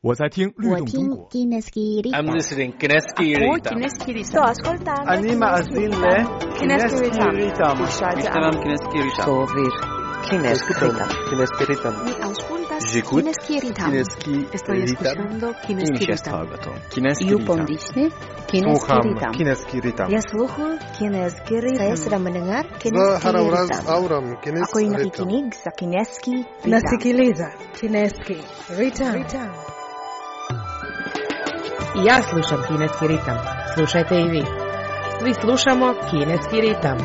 我在听律动中国。 I'm listening Kineski Ritam. Sto ascoltando. Anima azille Kineski Ritam. Ishtaram Kineski Ritam. Sovir Kineski Ritam. Kineski Ritam. Mi auscultas J'écoute Kineski Ritam. Kineski Estoy escuchando Kineski Ritam. Kineski You Ritam. pondisne Kineski Sluham Ritam. Kineski Ritam. Ya sluhu Kineski Ritam. Saya sedang mendengar Za Kineski haravraz Ritam. auram Ako Kineski yung Ritam. nakikinig sa Kineski Ritam. Nasikiliza Kineski Ritam. Ja slušam Kineski ritam. Slušajte i vi. Svi slušamo Kineski ritam.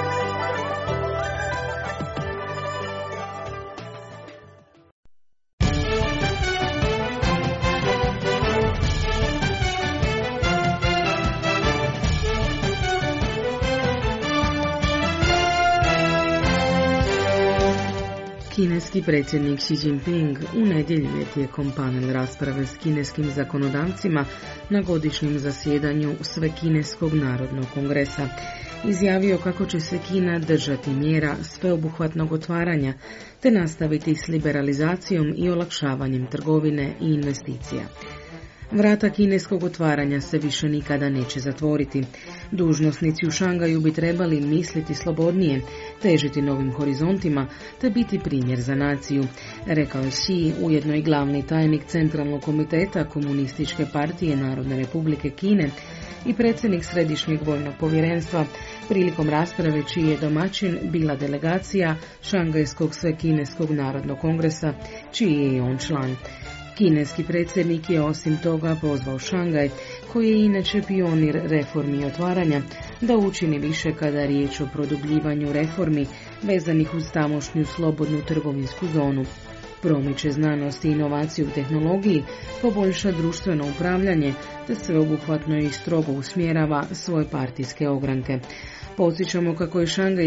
Kineski predsjednik Xi Jinping u nedjelju je tijekom panel rasprave s kineskim zakonodavcima na godišnjem zasjedanju Svekineskog narodnog kongresa izjavio kako će se Kina držati mjera sveobuhvatnog otvaranja te nastaviti s liberalizacijom i olakšavanjem trgovine i investicija. Vrata kineskog otvaranja se više nikada neće zatvoriti. Dužnosnici u Šangaju bi trebali misliti slobodnije, težiti novim horizontima te biti primjer za naciju, rekao je Xi, ujedno i glavni tajnik Centralnog komiteta Komunističke partije Narodne republike Kine i predsjednik Središnjeg vojnog povjerenstva prilikom rasprave čiji je domaćin bila delegacija Šangajskog Svekineskog narodnog kongresa, čiji je i on član. Kineski predsjednik je osim toga pozvao Šangaj, koji je inače pionir reformi i otvaranja, da učini više kada je riječ o produbljivanju reformi vezanih uz tamošnju slobodnu trgovinsku zonu. Promiče znanost i inovaciju u tehnologiji, poboljša društveno upravljanje te sveobuhvatno i strogo usmjerava svoje partijske ogranke. Podsjećamo kako je Šangaj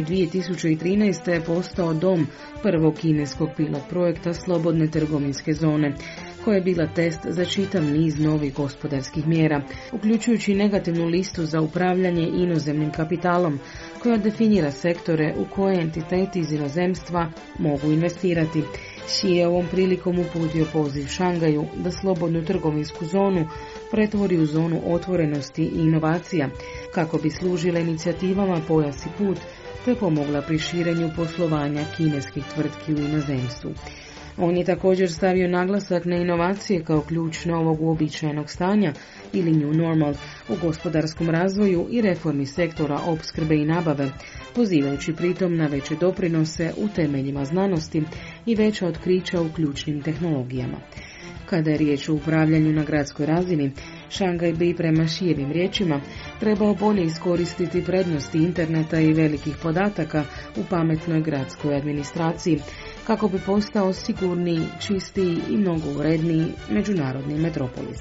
2013. postao dom prvog kineskog pilot projekta slobodne trgovinske zone, koja je bila test za čitav niz novih gospodarskih mjera, uključujući negativnu listu za upravljanje inozemnim kapitalom, koja definira sektore u koje entiteti iz inozemstva mogu investirati. Xi je ovom prilikom uputio poziv Šangaju da slobodnu trgovinsku zonu pretvori u zonu otvorenosti i inovacija, kako bi služila inicijativama Pojas i put, te pomogla pri širenju poslovanja kineskih tvrtki u inozemstvu. On je također stavio naglasak na inovacije kao ključ novog uobičajenog stanja ili new normal u gospodarskom razvoju i reformi sektora opskrbe i nabave, pozivajući pritom na veće doprinose u temeljima znanosti i veća otkrića u ključnim tehnologijama. Kada je riječ o upravljanju na gradskoj razini, Šangaj bi prema Xijevim riječima trebao bolje iskoristiti prednosti interneta i velikih podataka u pametnoj gradskoj administraciji, kako bi postao sigurniji, čistiji i mnogo uredniji međunarodni metropolis.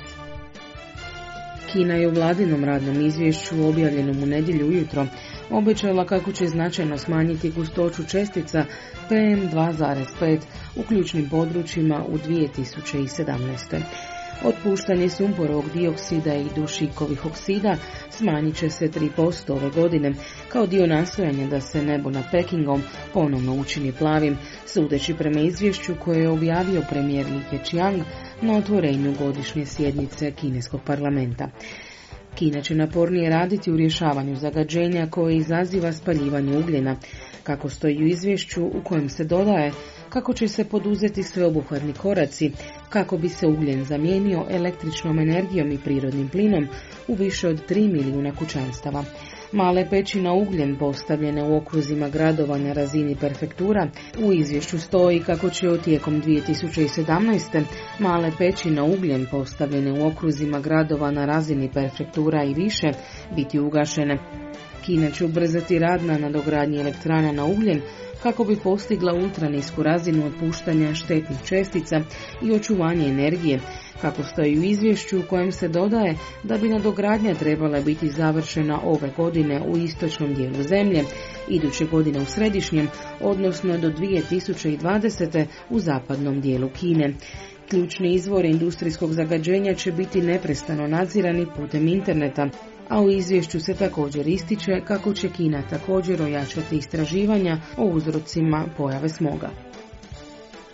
Kina je u vladinom radnom izvješću objavljenom u nedjelju ujutro obećala kako će značajno smanjiti gustoću čestica PM2,5 u ključnim područjima u 2017. Otpuštanje sumporovog dioksida i dušikovih oksida smanjit će se 3% ove godine, kao dio nastojanja da se nebo nad Pekingom ponovno učini plavim, sudeći prema izvješću koje je objavio premijer Li Keqiang na otvorenju godišnje sjednice kineskog parlamenta. Kina će napornije raditi u rješavanju zagađenja koje izaziva spaljivanje ugljena, kako stoji u izvješću u kojem se dodaje kako će se poduzeti sveobuhvatni koraci kako bi se ugljen zamijenio električnom energijom i prirodnim plinom u više od 3 milijuna kućanstava. Male peći na ugljen postavljene u okruzima gradova na razini prefektura, u izvješću stoji kako će tijekom 2017. male peći na ugljen postavljene u okruzima gradova na razini prefektura i više biti ugašene. Kina će ubrzati rad na nadogradnji elektrana na ugljen kako bi postigla ultranisku razinu otpuštanja štetnih čestica i očuvanje energije, kako stoji u izvješću u kojem se dodaje da bi nadogradnja trebala biti završena ove godine u istočnom dijelu zemlje, iduće godine u središnjem, odnosno do 2020. u zapadnom dijelu Kine. Ključni izvori industrijskog zagađenja će biti neprestano nadzirani putem interneta, a u izvješću se također ističe kako će Kina također ojačati istraživanja o uzrocima pojave smoga.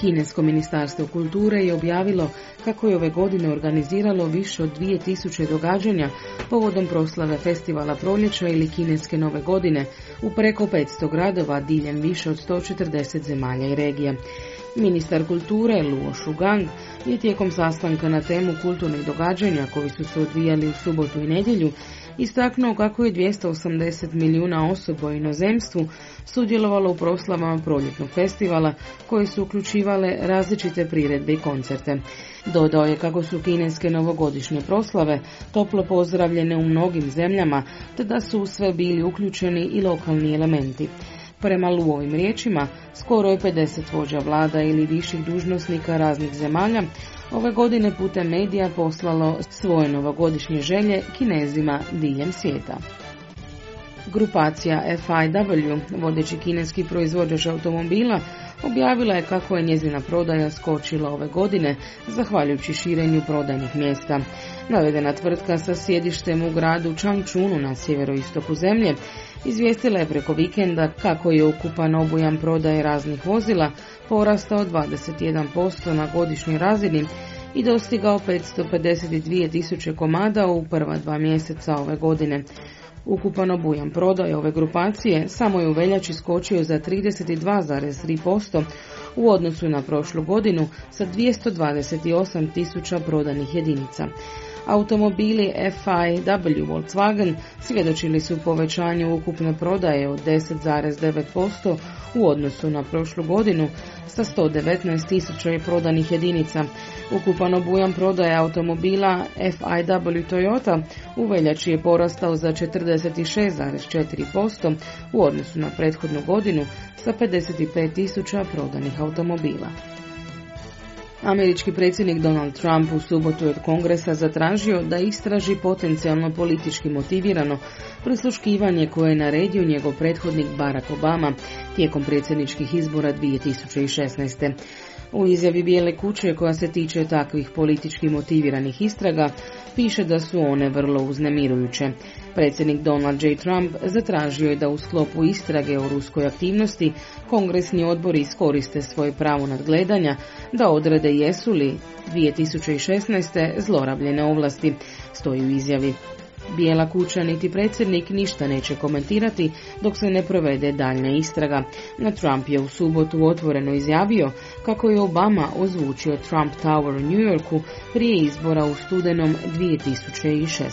Kinesko ministarstvo kulture je objavilo kako je ove godine organiziralo više od 2000 događanja povodom proslave festivala proljeća ili kineske nove godine u preko 500 gradova diljem više od 140 zemalja i regija. Ministar kulture Luo Shugang je tijekom sastanka na temu kulturnih događanja koji su se odvijali u subotu i nedjelju istaknuo kako je 280 milijuna osoba u inozemstvu sudjelovalo u proslavama proljetnog festivala koje su uključivale različite priredbe i koncerte. Dodao je kako su kineske novogodišnje proslave toplo pozdravljene u mnogim zemljama, te da su u sve bili uključeni i lokalni elementi. Prema Luovim riječima, skoro je 50 vođa vlada ili viših dužnosnika raznih zemalja ove godine putem medija poslalo svoje novogodišnje želje Kinezima diljem svijeta. Grupacija FIW, vodeći kineski proizvođač automobila, objavila je kako je njezina prodaja skočila ove godine zahvaljujući širenju prodajnih mjesta. Navedena tvrtka sa sjedištem u gradu Changchunu na sjeveroistoku zemlje izvijestila je preko vikenda kako je ukupan obujam prodaje raznih vozila porastao 21% na godišnjoj razini i dostigao 552.000 komada u prva 2 mjeseca ove godine. Ukupan obujam prodaje ove grupacije samo je u veljači skočio za 32,3% u odnosu na prošlu godinu sa 228.000 prodanih jedinica. Automobili FIW Volkswagen svjedočili su povećanju ukupne prodaje od 10,9% u odnosu na prošlu godinu sa 119.000 prodanih jedinica. Ukupan obujam prodaje automobila FIW Toyota u veljači je porastao za 46,4% u odnosu na prethodnu godinu sa 55.000 prodanih automobila. Američki predsjednik Donald Trump u subotu je od Kongresa zatražio da istraži potencijalno politički motivirano prisluškivanje koje je naredio njegov prethodnik Barack Obama tijekom predsjedničkih izbora 2016. U izjavi Bijele kuće koja se tiče takvih politički motiviranih istraga piše da su one vrlo uznemirujuće. Predsjednik Donald J. Trump zatražio je da u sklopu istrage o ruskoj aktivnosti kongresni odbori iskoriste svoje pravo nadgledanja da odrede jesu li 2016. zlorabljene ovlasti, stoji u izjavi. Bijela kuća niti predsjednik ništa neće komentirati dok se ne provede daljnja istraga. No Trump je u subotu otvoreno izjavio kako je Obama ozvučio Trump Tower u New Yorku prije izbora u studenom 2016.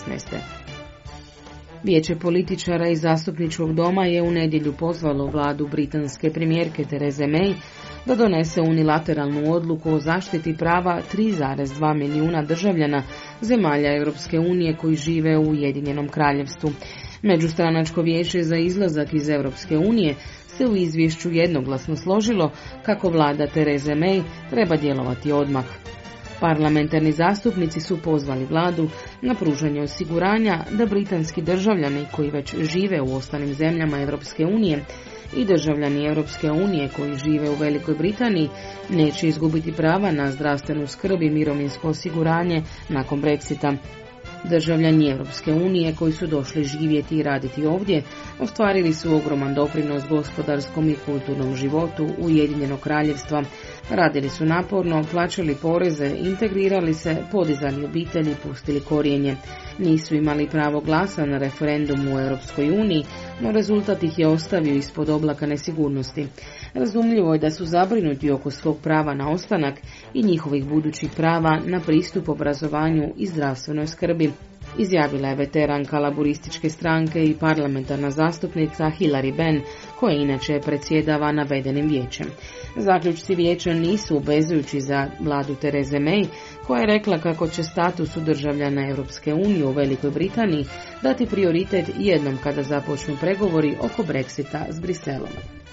Vijeće političara iz zastupničkog doma je u nedjelju pozvalo vladu britanske premijerke Therese May da donese unilateralnu odluku o zaštiti prava 3,2 milijuna državljana zemalja Europske unije koji žive u Ujedinjenom kraljevstvu. Međustranačko vijeće za izlazak iz Europske unije se u izvješću jednoglasno složilo kako vlada Therese May treba djelovati odmah. Parlamentarni zastupnici su pozvali vladu na pružanje osiguranja da britanski državljani koji već žive u ostalim zemljama Europske unije i državljani Europske unije koji žive u Velikoj Britaniji neće izgubiti prava na zdravstvenu skrb i mirovinsko osiguranje nakon Brexita. Državljani Europske unije koji su došli živjeti i raditi ovdje ostvarili su ogroman doprinos gospodarskom i kulturnom životu Ujedinjenog kraljevstva. Radili su naporno, plaćali poreze, integrirali se, podizali obitelji, pustili korijenje. Nisu imali pravo glasa na referendumu u Europskoj uniji, no rezultat ih je ostavio ispod oblaka nesigurnosti. Razumljivo je da su zabrinuti oko svog prava na ostanak i njihovih budućih prava na pristup obrazovanju i zdravstvenoj skrbi, izjavila je veteranka laburističke stranke i parlamentarna zastupnica Hilary Benn, koja inače predsjedava navedenim vijećem. Zaključci vijeća nisu obvezujući za vladu Therese May, koja je rekla kako će statusu državljana Europske unije u Velikoj Britaniji dati prioritet jednom kada započnu pregovori oko Brexita s Briselom.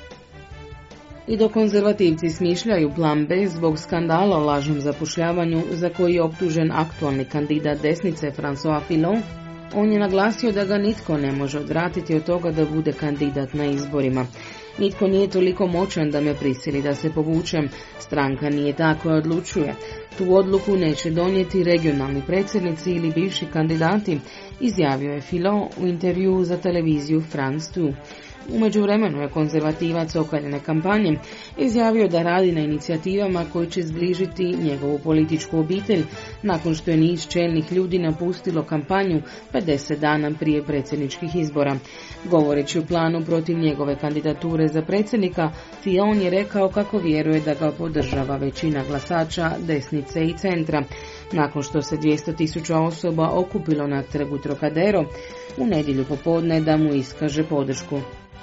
I dok konzervativci smišljaju plan B zbog skandala o lažnom zapošljavanju za koji je optužen aktualni kandidat desnice François Fillon, on je naglasio da ga nitko ne može odvratiti od toga da bude kandidat na izborima. Nitko nije toliko moćan da me prisili da se povučem, stranka nije ta koja odlučuje. Tu odluku neće donijeti regionalni predsjednici ili bivši kandidati, izjavio je Fillon u intervjuu za televiziju France 2. U međuvremenu je konzervativac okaljene kampanje izjavio da radi na inicijativama koji će zbližiti njegovu političku obitelj, nakon što je niz čelnih ljudi napustilo kampanju 50 dana prije predsjedničkih izbora. Govoreći o planu protiv njegove kandidature za predsjednika, Fillon je rekao kako vjeruje da ga podržava većina glasača desnice i centra. Nakon što se 200.000 osoba okupilo na trgu Trocadero, u nedjelju popodne da mu iskaže podršku.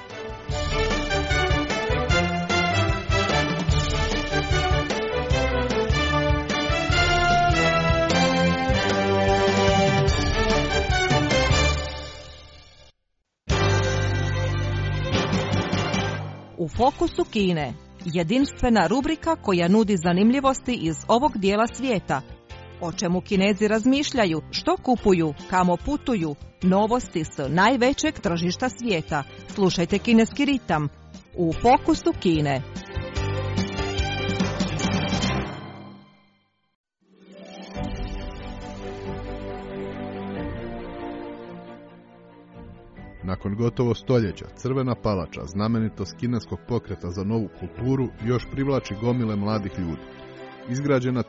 U fokusu Kine, jedinstvena rubrika koja nudi zanimljivosti iz ovog dijela svijeta. O čemu Kinezi razmišljaju, što kupuju, kamo putuju, novosti s najvećeg tržišta svijeta. Slušajte Kineski ritam u fokusu Kine. Nakon gotovo stoljeća, Crvena palača, znamenitost kineskog pokreta za novu kulturu, još privlači gomile mladih ljudi. Izgrađena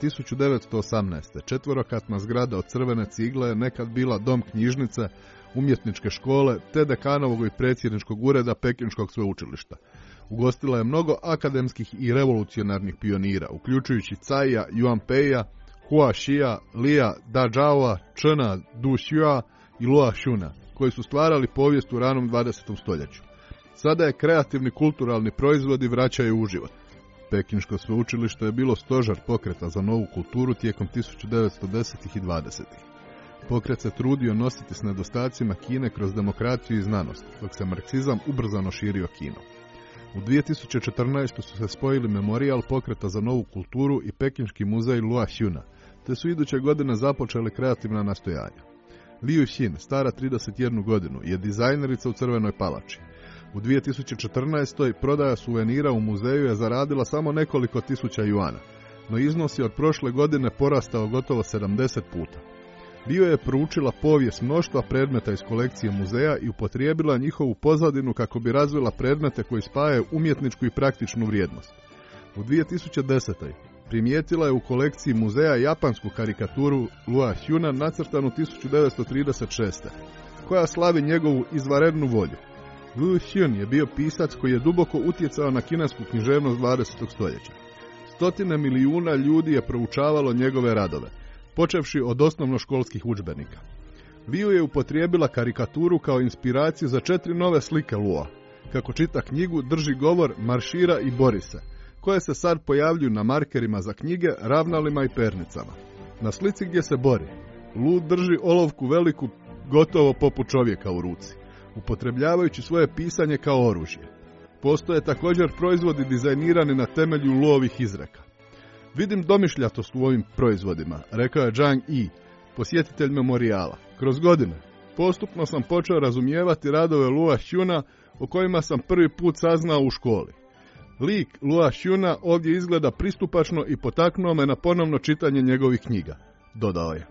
1918. četverokatna zgrada od crvene cigle je nekad bila dom knjižnice, umjetničke škole, te dekanovog i predsjedničkog ureda Pekinškog sveučilišta. Ugostila je mnogo akademskih i revolucionarnih pionira, uključujući Caija, Yuan Peia, Hua Xia, Lia Dazhaoa, Chena Duxua i Lua Xuna, koji su stvarali povijest u ranom 20. stoljeću. Sada je kreativni kulturalni proizvodi vraćaju u život. Pekinško sveučilište je bilo stožar pokreta za novu kulturu tijekom 1910. i 20. Pokret se trudio nositi s nedostacima Kine kroz demokraciju i znanost, dok se marksizam ubrzano širio Kinom. U 2014. su se spojili Memorijal pokreta za novu kulturu i Pekinški muzej Lua Xuna, te su iduće godine započeli kreativna nastojanja. Liu Xin, stara 31 godinu, je dizajnerica u Crvenoj palači. U 2014. prodaja suvenira u muzeju je zaradila samo nekoliko tisuća juana, no iznos je od prošle godine porastao gotovo 70 puta. Liu je proučila povijest mnoštva predmeta iz kolekcije muzeja i upotrijebila njihovu pozadinu kako bi razvila predmete koji spajaju umjetničku i praktičnu vrijednost. U 2010. primijetila je u kolekciji muzeja japansku karikaturu Lua Xuna nacrtanu 1936. koja slavi njegovu izvanrednu volju. Liu Xin je bio pisac koji je duboko utjecao na kinesku književnost 20. stoljeća. Stotine milijuna ljudi je proučavalo njegove radove, počevši od osnovnoškolskih udžbenika. Liu je upotrijebila karikaturu kao inspiraciju za 4 nove slike Lua. Kako čita knjigu, drži govor, maršira i bori se, koje se sad pojavljuju na markerima za knjige, ravnalima i pernicama. Na slici gdje se bori, Lu drži olovku veliku gotovo poput čovjeka u ruci, upotrebljavajući svoje pisanje kao oružje. Postoje također proizvodi dizajnirani na temelju Luovih izreka. Vidim domišljatost u ovim proizvodima, rekao je Zhang Yi, posjetitelj memorijala. Kroz godine postupno sam počeo razumijevati radove Lua Xuna o kojima sam prvi put saznao u školi. Lik Lua Xuna ovdje izgleda pristupačno i potaknuo me na ponovno čitanje njegovih knjiga, dodao je.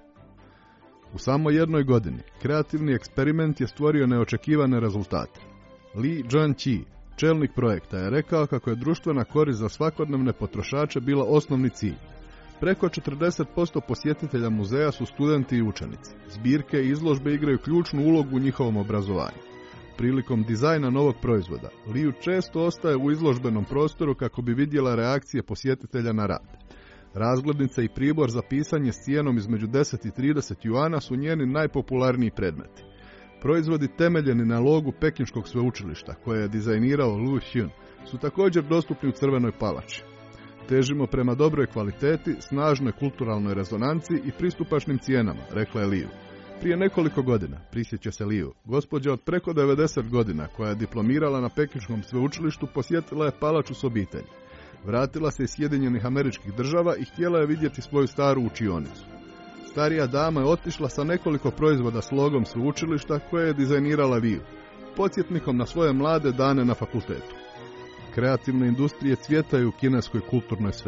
U samo jednoj godini kreativni eksperiment je stvorio neočekivane rezultate. Li Zhenqi, čelnik projekta, je rekao kako je društvena korist za svakodnevne potrošače bila osnovni cilj. Preko 40% posjetitelja muzeja su studenti i učenici. Zbirke i izložbe igraju ključnu ulogu u njihovom obrazovanju. Prilikom dizajna novog proizvoda, Liu često ostaje u izložbenom prostoru kako bi vidjela reakcije posjetitelja na rad. Razglednica i pribor za pisanje s cijenom između 10 i 30 juana su njeni najpopularniji predmeti. Proizvodi temeljeni na logu Pekinškog sveučilišta, koje je dizajnirao Liu Xin, su također dostupni u Crvenoj palači. Težimo prema dobroj kvaliteti, snažnoj kulturalnoj rezonanci i pristupačnim cijenama, rekla je Liu. Prije nekoliko godina, prisjeća se Liu, gospođa od preko 90 godina koja je diplomirala na Pekinškom sveučilištu posjetila je palaču s obitelji. Vratila se iz Sjedinjenih Američkih Država i htjela je vidjeti svoju staru učionicu. Starija dama je otišla sa nekoliko proizvoda s logom sveučilišta koje je dizajnirala Liu, podsjetnikom na svoje mlade dane na fakultetu. Kreativne industrije cvjetaju u kineskoj kulturnoj sferi.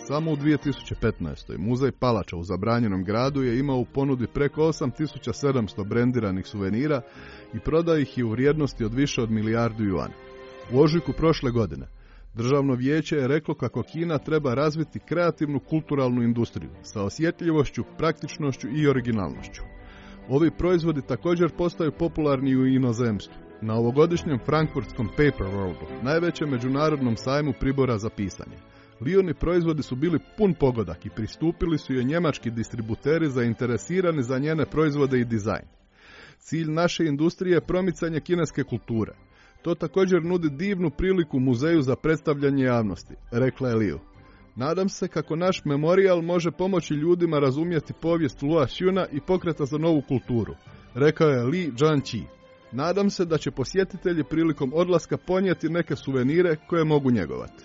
Samo u 2015. muzej Palača u zabranjenom gradu je imao u ponudi preko 8700 brendiranih suvenira i prodaje ih je u vrijednosti od više od milijardu juana. U ožujku prošle godine Državno vijeće je reklo kako Kina treba razviti kreativnu kulturalnu industriju sa osjetljivošću, praktičnošću i originalnošću. Ovi proizvodi također postaju popularni u inozemstvu. Na ovogodišnjem frankfurtskom Paper Worldu, najvećem međunarodnom sajmu pribora za pisanje, Lioni proizvodi su bili pun pogodak i pristupili su joj njemački distributeri zainteresirani za njene proizvode i dizajn. Cilj naše industrije je promicanje kineske kulture. To također nudi divnu priliku muzeju za predstavljanje javnosti, rekla je Liu. Nadam se kako naš memorijal može pomoći ljudima razumjeti povijest Lua Xuna i pokreta za novu kulturu, rekao je Li Zhanqi. Nadam se da će posjetitelji prilikom odlaska ponijeti neke suvenire koje mogu njegovati.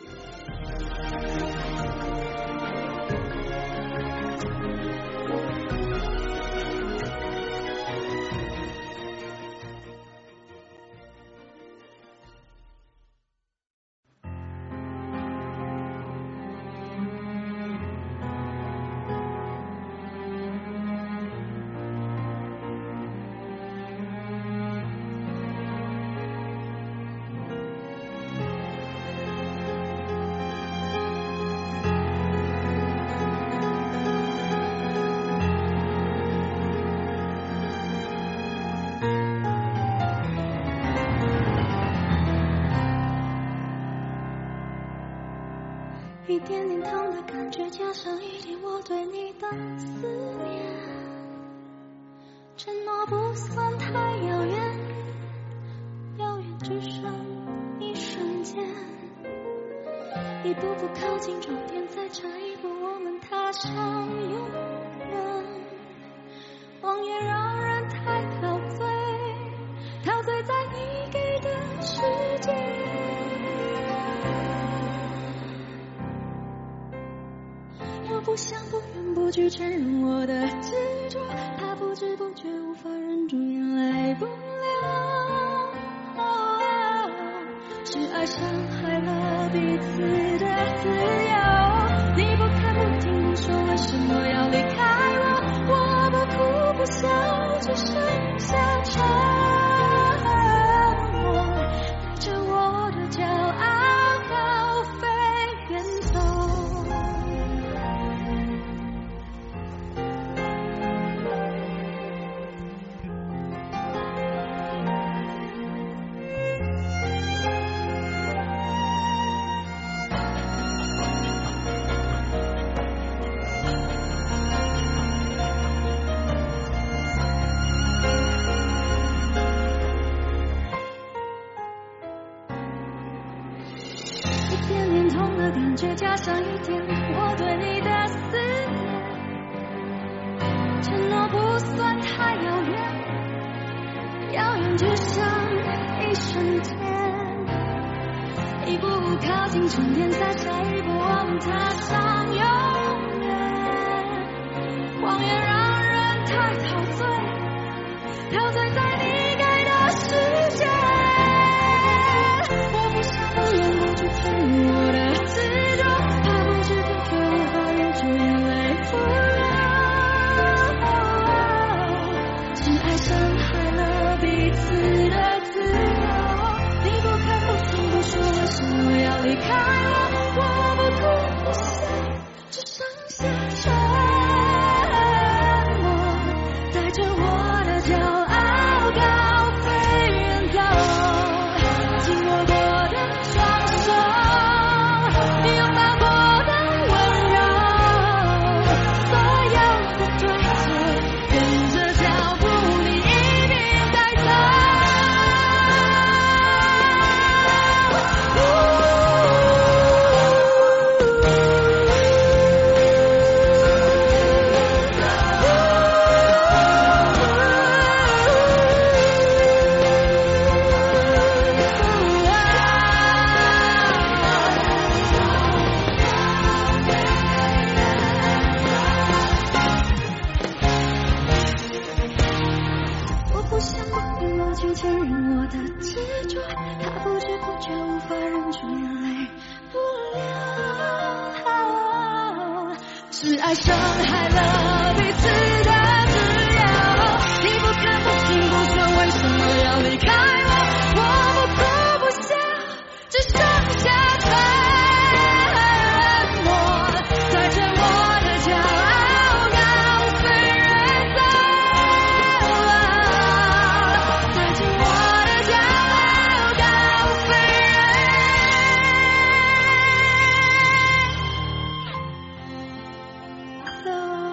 一点点痛的感觉，加上一点我对你的思念，承诺不算太遥远，遥远只剩一瞬间，一步步靠近终点，再差一步我们踏上永远。谎言让人太陶醉，陶醉在你给的世界。不想不愿不拒承认我的执着，怕不知不觉无法忍住眼泪不流，是爱伤害了彼此的自由。你不看不听不说，为什么要离开我？我不哭不笑，只剩下沉默，带着我的骄傲飞远走。加上一点我对你的思念，承诺不算太遥远，遥远只剩一瞬间，一步步靠近终点，在下一步我们踏上永远。谎言让人太陶醉，陶醉在你给的世界。我不想不愿不去承认我的执着，怕不知不觉无法忍住眼泪不流，是爱伤害了彼此的自由。你不看不听不说，为什么要离开我？我不哭不笑，只剩伤害了彼此的自由。你不看不听不说，为什么要离开我？我不哭不笑，只剩下沉默，带着我的骄傲告诉人走了，带着我的骄傲告诉人走。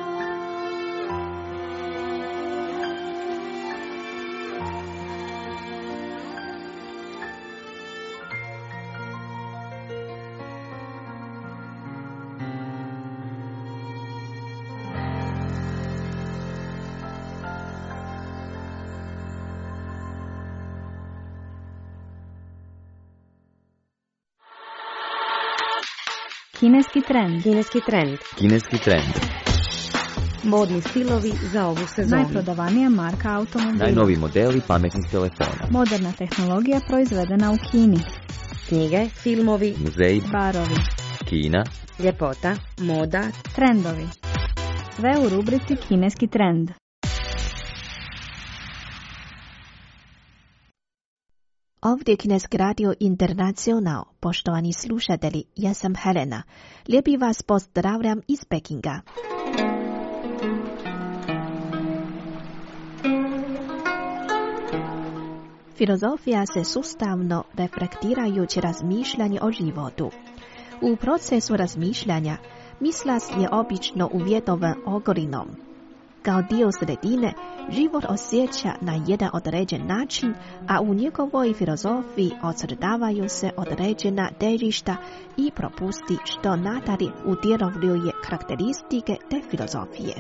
Kineski trend. Kineski trend. Kineski trend. Modni stilovi za ovu sezonu. Najprodavanija marka automobila. Najnoviji modeli pametnih telefona. Moderna tehnologija proizvedena u Kini. Knjige, filmovi, Muzeji, Barovi. Kina, ljepota, moda, Trendovi. Sve u rubrici Kineski trend. Ovdje Kineski radio Internacional. Poštovani slušatelji, ja sam Helena. Lijepi vas pozdravljam iz Pekinga. Filozofija se sustavno reflektirajući razmišljanje o životu. U procesu razmišljanja mislas je obično uvjetovan okolinom. Kao dio sredine, život osjeća na jedan određen način, a u njegovoj filozofiji ocrtavaju se određena težišta i propusti što nadalje utjelovljuje karakteristike te filozofije.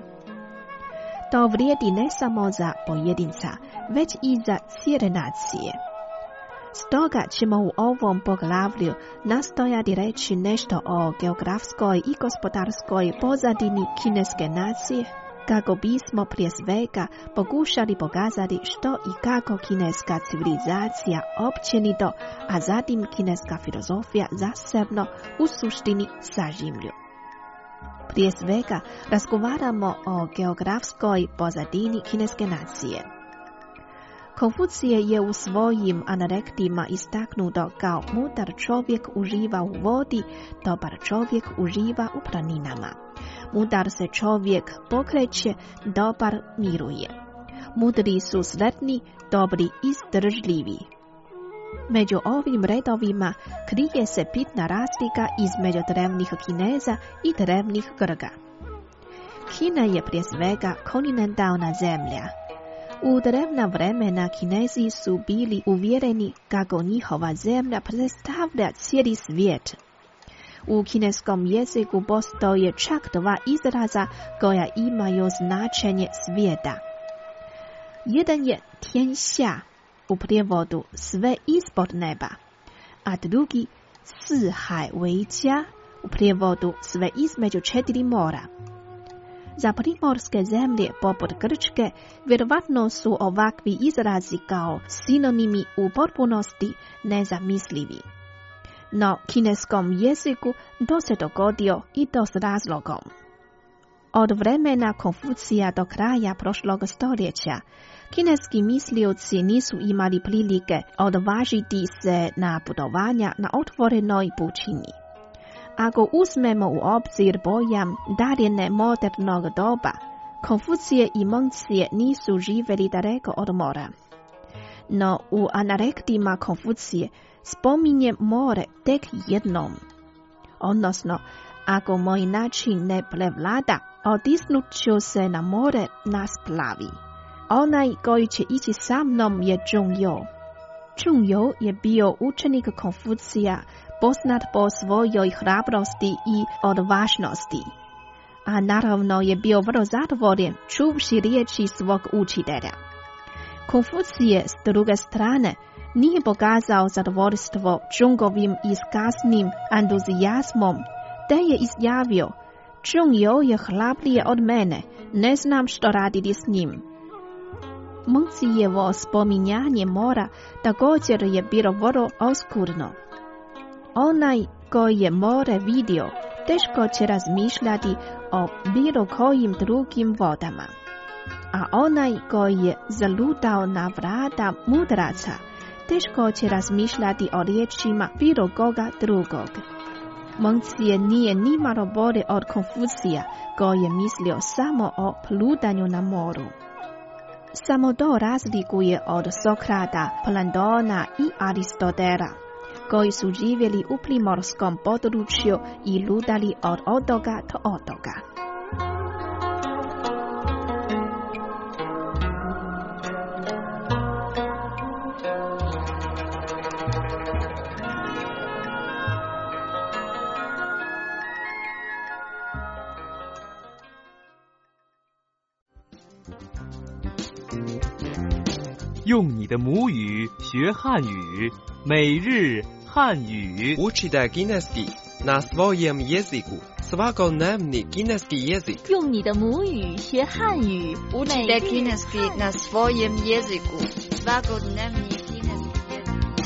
To vrijedi ne samo za pojedinca, već i za cijele nacije. Stoga ćemo u ovom poglavlju nastojati reći nešto o geografskoj i gospodarskoj pozadini kineske nacije, kako bismo prije svega pokušali pokazati što i kako kineska civilizacija općenito, a zatim kineska filozofija zasebno u suštini sažimlju. Prije svega razgovaramo o geografskoj pozadini kineske nacije. Konfucije je u svojim analektima istaknuto kao mudar čovjek uživa u vodi, dobar čovjek uživa u planinama. Mudar se čovjek pokreće, dobar miruje. Mudri su sretni, dobri izdržljivi. Među ovim redovima krije se bitna razlika između drevnih Kineza i drevnih Grka. Kina je prije svega kontinentalna zemlja. U drevna vremena Kinezi su bili uvjereni kako njihova zemlja predstavlja cijeli svijet. U kineskom jeziku postoje čak dva izraza koja imaju značenje svijeta. Jedan je tianxia, u prijevodu sve ispod neba, a drugi si hai wei jia, u prijevodu sve između četiri mora. Za primorske zemlje poput Grčke vjerovatno su ovakvi izrazi kao sinonimi u potpunosti nezamislivi. No kineskom jeziku to se dogodio i to s razlogom. Od vremena Konfucija do kraja prošlog stoljeća, kineski mislioci nisu imali prilike odvažiti se na putovanja na otvorenoj pučini. Ako uzmemo u obzir pojam daljine modernog doba, Konfucije i Mengcije nisu živjeli daleko od mora. No u analektima Konfucije spominje more tek jednom. Odnosno, ako moj način ne prevlada, otisnut ću se na more na splavi. Onaj koji će ići sa mnom je Zhongyou. Zhongyou je bio učenik Konfucija, poznat po svojoj hrabrosti i odvažnosti. A naravno je bio vrlo zadovoljen čuvši riječi svog učitelja. Konfucije, s druge strane, nije pokazao zadovoljstvo Zhongovim iskaznim entuzijazmom, te je izjavio: Zhongyou je hrabrije od mene, ne znam što raditi s njim. Mengcijevo spominjanje mora također je bilo vrlo oskurno. Onaj koji je more vidio, teško će razmišljati o bilo kojim drugim vodama. A onaj koji je zalutao na vrata mudraca, teško će razmišljati o riječima bilo koga drugog. Mengcije nije nimalo bolje od Konfucija, koji je mislio samo o plutanju na moru. Samo to razlikuje od Sokrata, Plandona i Aristotela, koji su živjeli u primorskom području i ludali od otoka do otoka. 用你的母语学汉语，每日汉语。 Učite kineski na svojem jeziku. Svakodnevni kineski jezik. 用你的母语学汉语， Učite kineski na svojem jeziku. Svakodnevni kineski jezik.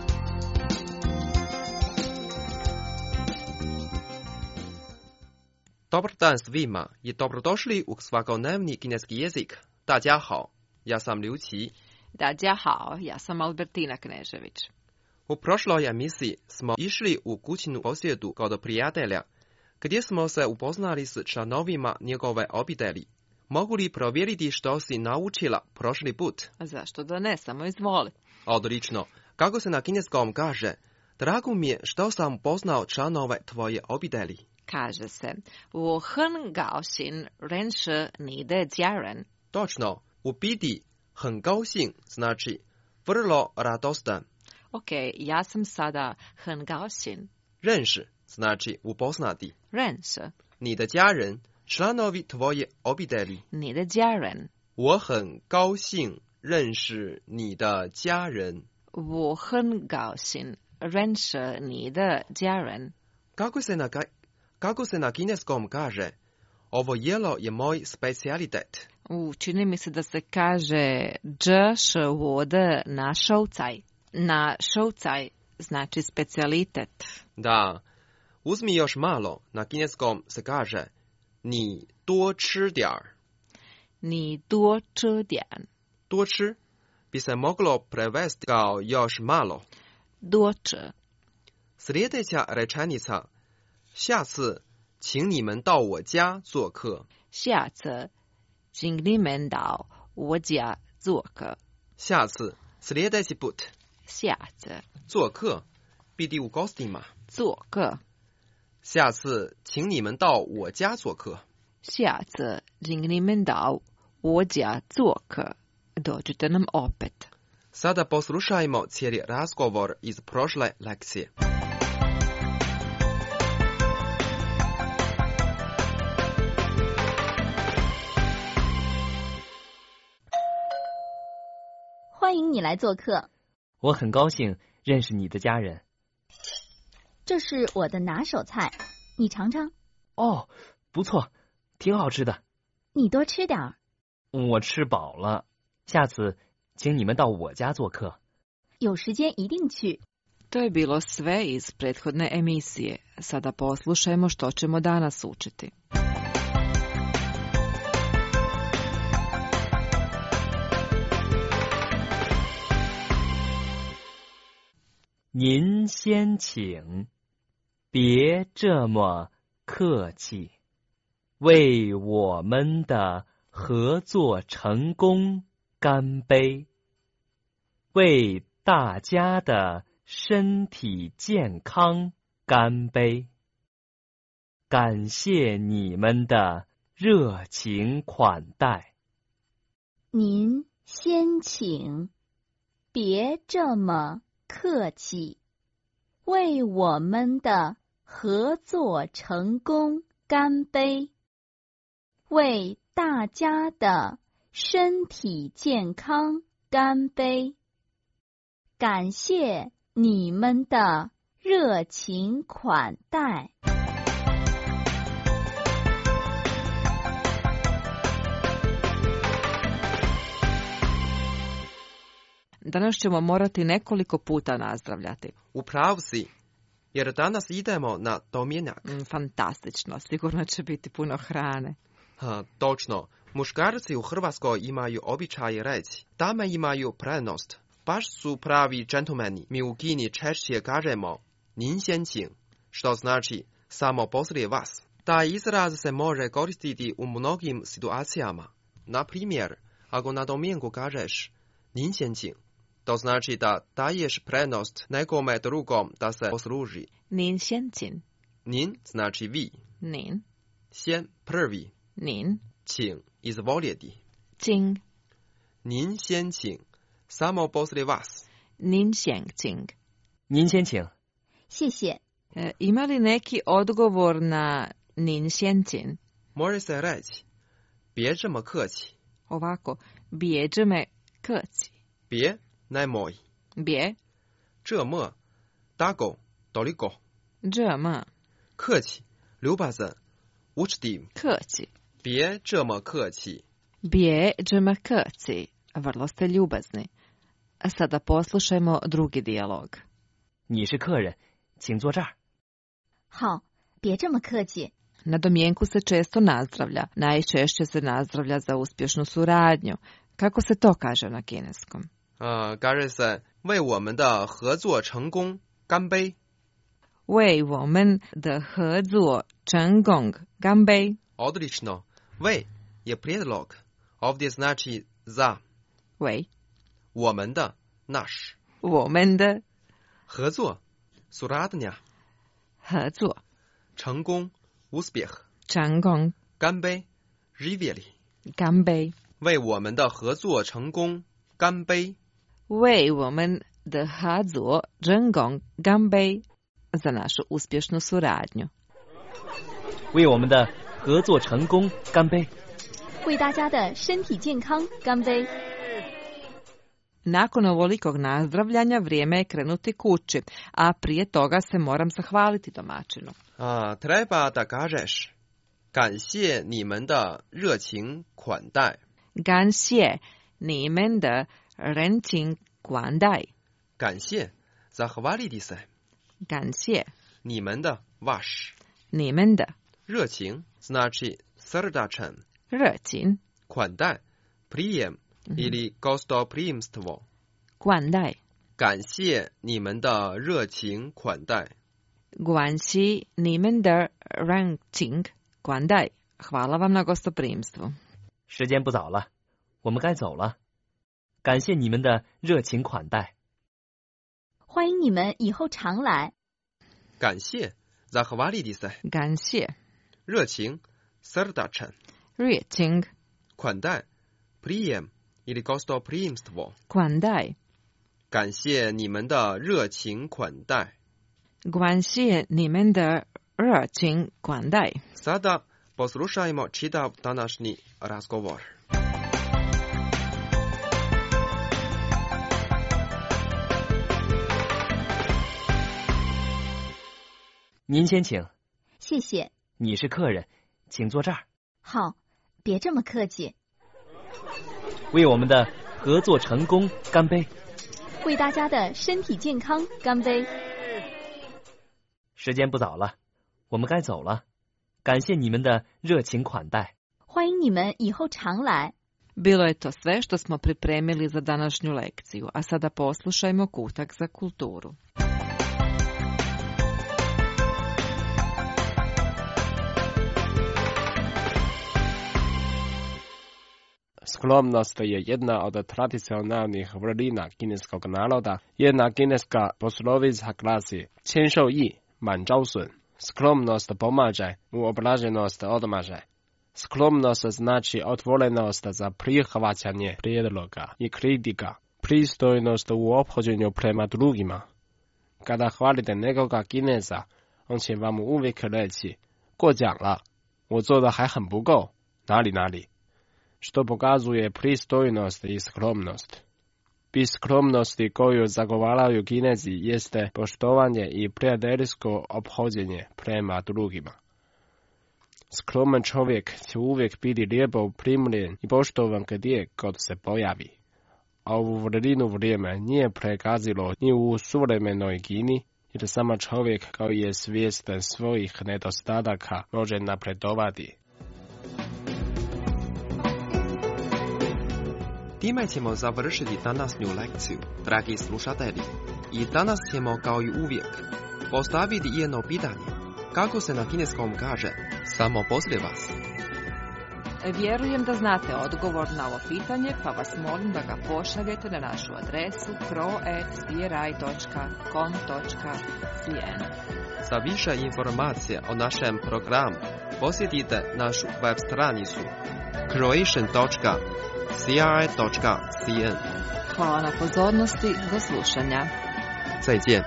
Dobar dan svima i dobrodošli u svakodnevni kineski jezik. 大家好, ja sam Liu Qi. 大家好, ja sam Albertina Knežević. U prošloj emisiji smo išli u kućnu posjetu kod prijatelja, gdje smo se upoznali s članovima njegove obitelji. Mogu li provjeriti što si naučila prošli put? Zašto da ne, samo izvoli. Odlično. Kako se na kineskom kaže, drago mi je što sam poznao članove tvoje obitelji. Kaže se, 我很高兴认识你的家人. Točno, u biti 很高兴 znači vrlo radostan. Ok, ja sam sada 很高兴. 认识 znači upoznati. 认识你的家人 članovi tvoje obitelji. 你的家人. 我很高兴认识你的家人. 我很高兴认识你的家人. Kako se na kineskom kaže, ovo jelo je moj specijalitet. Čini mi se da se kaže 这是我的拿手菜. Na šoucaj znači specijalitet. Da, uzmi još malo, na kineskom se kaže 你多吃点儿. 你多吃点. 多吃 bi se moglo prevesti kao još malo. 多吃. Sljedeća rečenica, 下次请你们到我家做客. 下次请你们到我家做客. 下次 sljedeći put. 下次做客 biti u gostima. 做客. 下次请你们到我家做客. 下次请你们到我家做客. Dođite nam opet. Sada poslušajmo cijeli razgovor iz prošle lekcije. 欢迎你来做客。 我很高兴认识你的家人。 这是我的拿手菜，你尝尝。 哦，不错，挺好吃的。 你多吃点儿。 我吃饱了，下次请你们到我家做客。 有时间一定去。 To je bilo sve iz prethodne emisije. Sada poslušajmo što ćemo danas učiti. 您先请，别这么客气。为我们的合作成功干杯！为大家的身体健康干杯！感谢你们的热情款待。 您先请，别这么客气。为我们的合作成功干杯！为大家的身体健康干杯！感谢你们的热情款待。 Danas ćemo morati nekoliko puta nazdravljati. U pravu si. jer danas idemo na domjenak. Fantastično, sigurno će biti puno hrane. Točno, muškarci u Hrvatskoj imaju običaj reći, dame imaju prednost. Baš su pravi džentlmeni. Mi u Kini češće kažemo nin xian qing, što znači samo poslije vas. Taj izraz se može koristiti u mnogim situacijama. Na primjer, ako na domjenku kažeš nin xian qing, to znači da daješ prednost nekome drugom da se posluži. Nin xian qing. Nin znači vi. Nin. Xian prvi. Nin. Qing izvoljeti. Qing. Nin xian qing. Samo poslije vas. Nin xian qing. Nin xian qing. 谢谢。 Ima li neki odgovor na nin xian qing? Može se reći, 别这么客气. Ovako, bje这么客气. 别 nemoj. 别这么 tako, toliko. 这么客气 ljubazan, učtiv. 客气. 别这么客气. Bje这么客气. Vrlo ste ljubazni. A sada poslušajmo drugi dijalog. 你是客人，请坐这儿。 好，别这么客气。 Na domjenku se često nazdravlja. Najčešće se nazdravlja za uspješnu suradnju. Kako se to kaže na kineskom? Kaže se 为我们的合作成功干杯. 为我们的合作成功干杯. Odlično. 为 je prijedlog. Ovdje znači za. 为我们的 naš. 我们的合作 suradnja. 合作成功 uspjeh. 成功干杯 živjeli. 干杯. 为我们的合作成功干杯. 为我们的合作成功干杯. Za našu uspješnu suradnju. 为我们的合作成功干杯。 为大家的身体健康干杯。 Nakon ovolikog nazdravljanja vrijeme je krenuti kući, a prije toga se moram zahvaliti domaćinu. Treba da kažeš 感谢你们的热情款待. 感谢你们的人情款待. 感谢 zahvaliti se. 感谢你们的 vaš. 你们的热情 znači srdačan. 热情款待 prijem ili gostoprimstvo. 款待感谢你们的热情款待. 感谢你们的人情款待. Hvala vam na gostoprimstvu. 时间不早了，我们该走了。感谢你们的热情款待。 欢迎你们以后常来。 感谢 zahvaliti se. 感谢热情 srdačan. 热情款待 prijem ili gostoprimstvo. 款待感谢你们的热情款待. 感谢你们的热情款待. Sada poslušajmo čitav današnji razgovor. 您先请。 谢谢。 你是客人，请坐这儿。 好，别这么客气。 为我们的合作成功干杯。 为大家的身体健康干杯。 时间不早了，我们该走了。感谢你们的热情款待。 欢迎你们以后常来。 Bilo je to sve što smo pripremili za današnju lekciju, a sada poslušajmo kutak za kulturu. Skromnost je jedna od tradicionalnih vrlina kineskog naroda. Jedna kineska poslovica glasi 谦受益，满招损. Skromnost pomaže, uobraženost odmaže. Skromnost znači otvorenost za prihvaćanje prijedloga i kritika, pristojnost u ophođenju prema drugima. Kada hvalite nekoga Kineza, on će vam uvijek reći 过奖了，我做的还很不够，哪里哪里。 što pokazuje pristojnost i skromnost. Bis skromnosti koju zagovaraju Kinezi jeste poštovanje i prijateljsko ophođenje prema drugima. Skroman čovjek će uvijek biti lijepo primljen i poštovan gdje god se pojavi. A ovu vrlinu vrijeme nije pregazilo ni u suvremenoj Kini, jer samo čovjek koji je svjestan svojih nedostataka može napredovati. Time ćemo završiti današnju lekciju, dragi slušatelji. I danas ćemo, kao i uvijek, postaviti jedno pitanje. Kako se na kineskom kaže samo poslije vas? Vjerujem da znate odgovor na ovo pitanje, pa vas molim da ga pošaljete na našu adresu cro@cri.com.cn. Za više informacija o našem programu posjetite našu web stranicu croatian.cri.cn. Hvala na pozornosti, do slušanja. 再见。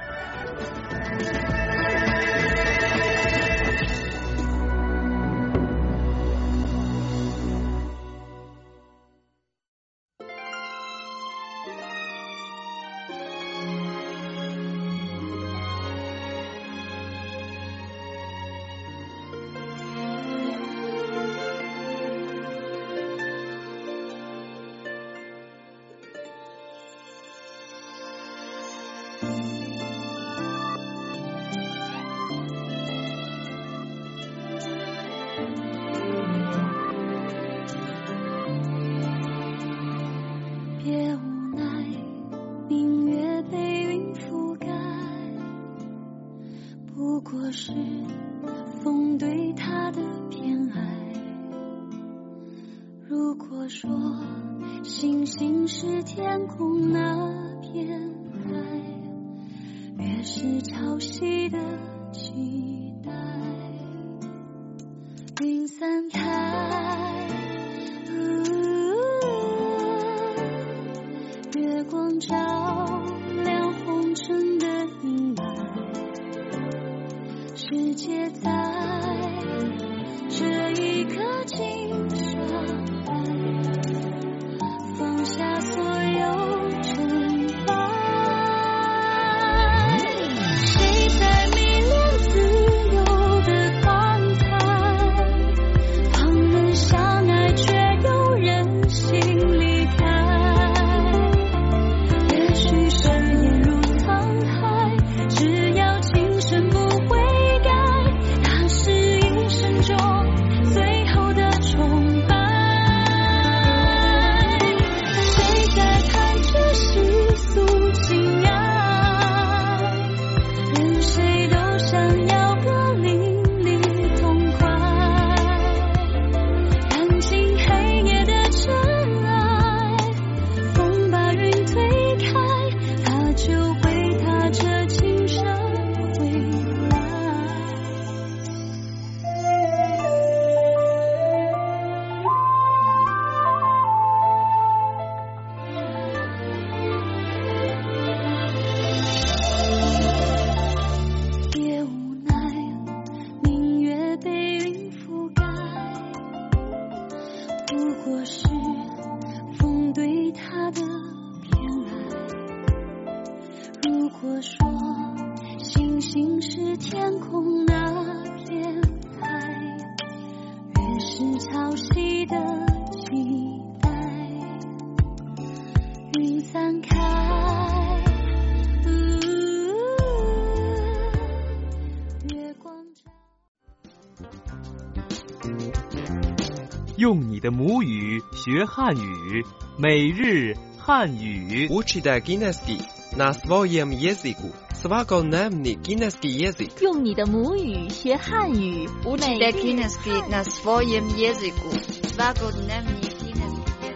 用你的母语学汉语，每日汉语。 Učite kineski na svojem jeziku. Svakodnevni kineski jezik. 用你的母语学汉语， Učite kineski na svojem jeziku. Svakodnevni kineski jezik.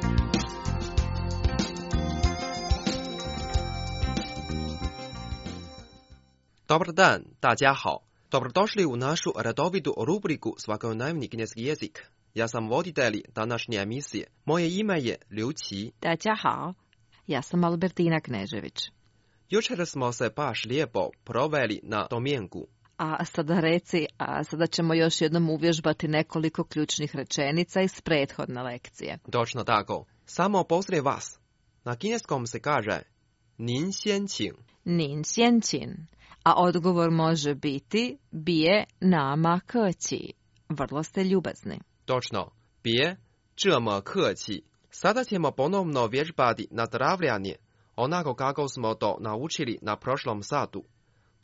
Dobar dan, 大家好. Dobrodošli u našu redovitu rubriku Svakodnevni kineski jezik. Ja sam voditelj današnje emisije. Moje ime je Liu Qi. 大家好, ja sam Albertina Knežević. Jučer smo se baš lijepo proveli na domjenku. A sada reci, sada ćemo još jednom uvježbati nekoliko ključnih rečenica iz prethodne lekcije. Točno tako. Samo poslije vas. Na kineskom se kaže Nin xian qing. Nin xian qing. A odgovor može biti bije nama keqi. Vrlo ste ljubazni. Točno. Bije这么客气. Sada ćemo ponovno vježbati nadravljanje, onako kako smo to naučili na prošlom satu.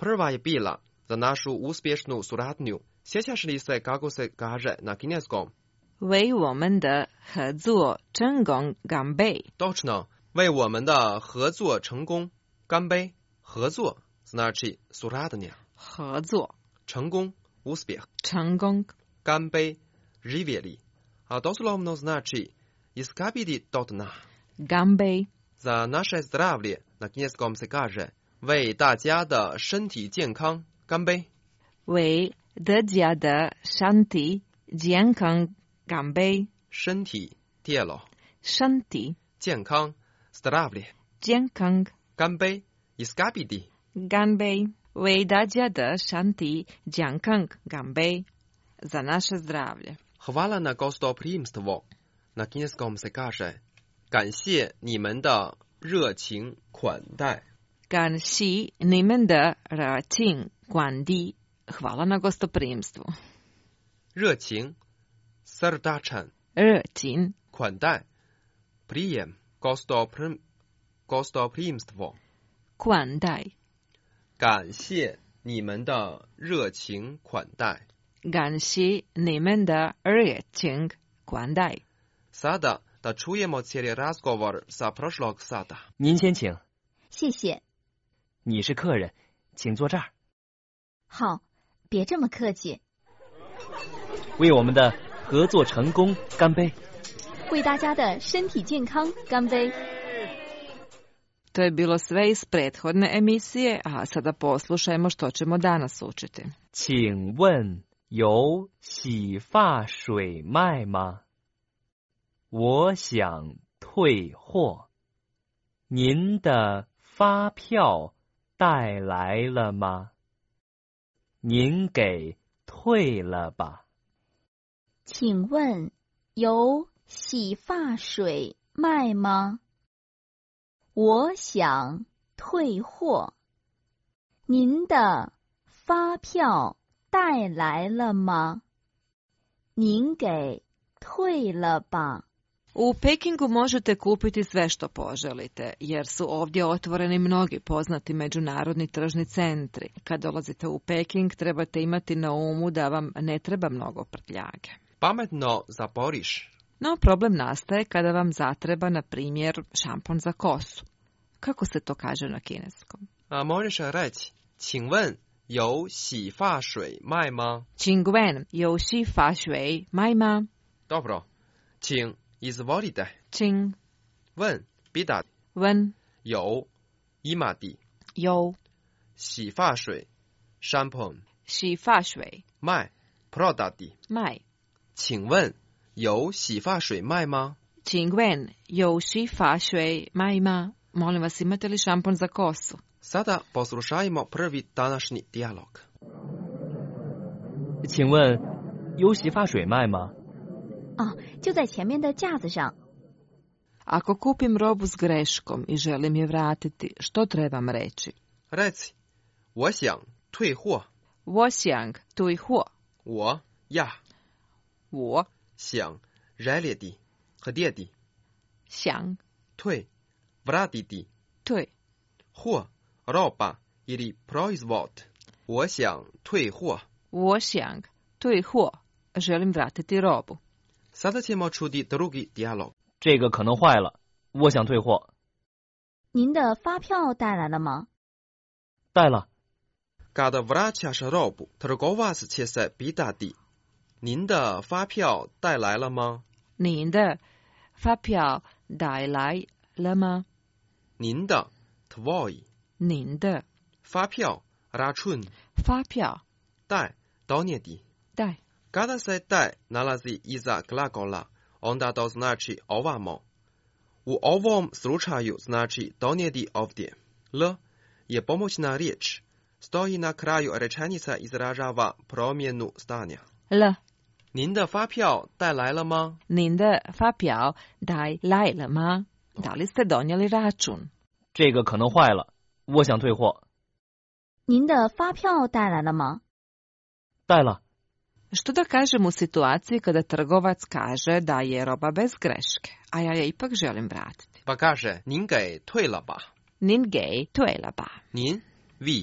Prva je bila za našu uspješnu suradnju. Sjećaš li se kako se kaže na kineskom? 为我们的合作成功干杯. Točno. 为我们的合作成功干杯. 合作 znači suradnja. 合作成功 uspjeh. 成功干杯 živjeli. A doslovno znači iskapiti do dna. 干杯 Za naše zdravlje na kineskom se kaže 为大家的身体健康干杯. 为大家的身体健康干杯. 身体 tijelo. 身体健康 zdravlje. 健康干杯 iskapiti. 干杯 为大家的身体健康干杯. Za naše zdravlje. Hvala na gostoprimstvo. Na kineskom se kaže 感谢你们的热情款待. 感谢你们的热情款待. Hvala na gostoprimstvu. 热情 srdačan. 热情款待 prijem gostoprimstvo. 款待感谢你们的热情款待. 感谢你们的热情款待. Sada da čujemo cijeli razgovor sa prošlog sata. 您先请。 谢谢。 你是客人，请坐这儿。 好，别这么客气。 为我们的合作成功干杯！ 为大家的身体健康干杯！ To je bilo sve iz prethodne emisije, a sada poslušajmo što ćemo danas učiti. 请问有洗发水卖吗？我想退货。您的发票带来了吗？您给退了吧。 请问有洗发水卖吗？我想退货。您的发票带来了吗？您给退了吧。 U Pekingu možete kupiti sve što poželite, jer su ovdje otvoreni mnogi poznati međunarodni tržni centri. Kad dolazite u Peking, trebate imati na umu da vam ne treba mnogo prtljage. Pametno zaporiš. No, problem nastaje kada vam zatreba, na primjer, šampon za kosu. Kako se to kaže na kineskom? A možeš reći, 请问有洗发水卖吗？ 请问有洗发水卖吗？ Dobro. 请 izvolite. 请问 pitati. 问有 imati. 有洗发水 shampoo. 洗发水卖 prodati. 卖请问有洗发水卖吗？ 请问有洗发水卖吗？ Molim vas, imate li šampon za kosu? Sada poslušajmo prvi današnji dijalog. 请问有洗发水卖吗？ 啊，就在前面的架子上。 Ako kupim robu s greškom i želim je vratiti, što trebam reći? Reci, 我想退货。 我想退货。 我 ja. 我想 željeti, htjeti. 想退 vratiti. 退货 roba ili proizvod. 我想退货。 我想退货。Želim vratiti robu. Sada ćemo čuti drugi dijalog. 这个可能坏了，我想退货。 您的发票带来了吗？ 带了。 Kada vraćaš robu, trgovac će se pitati, 您的发票带来了吗？ 您的发票带来了吗？ 您的 tvoj. 您的发票 račun. 发票带 donijeti. 带 Kada se 带 nalazi iza glagola, onda to znači ovamo. U ovom slučaju znači donijeti ovdje. L je pomoćna riječ. Stoji na kraju rečenica izražava promjenu stanja. L 您的发票带来了吗？ 您的发票带来了吗？ Da li ste donijeli račun? 这个可能坏了，我想退货。 您的发票带来了吗？ 带了。 Što da kažem u situaciji kada trgovac kaže da je roba bez greške, a ja je ipak želim vratiti? Pa kaže, 您给退了吧？ 您给退了吧？ 您 vi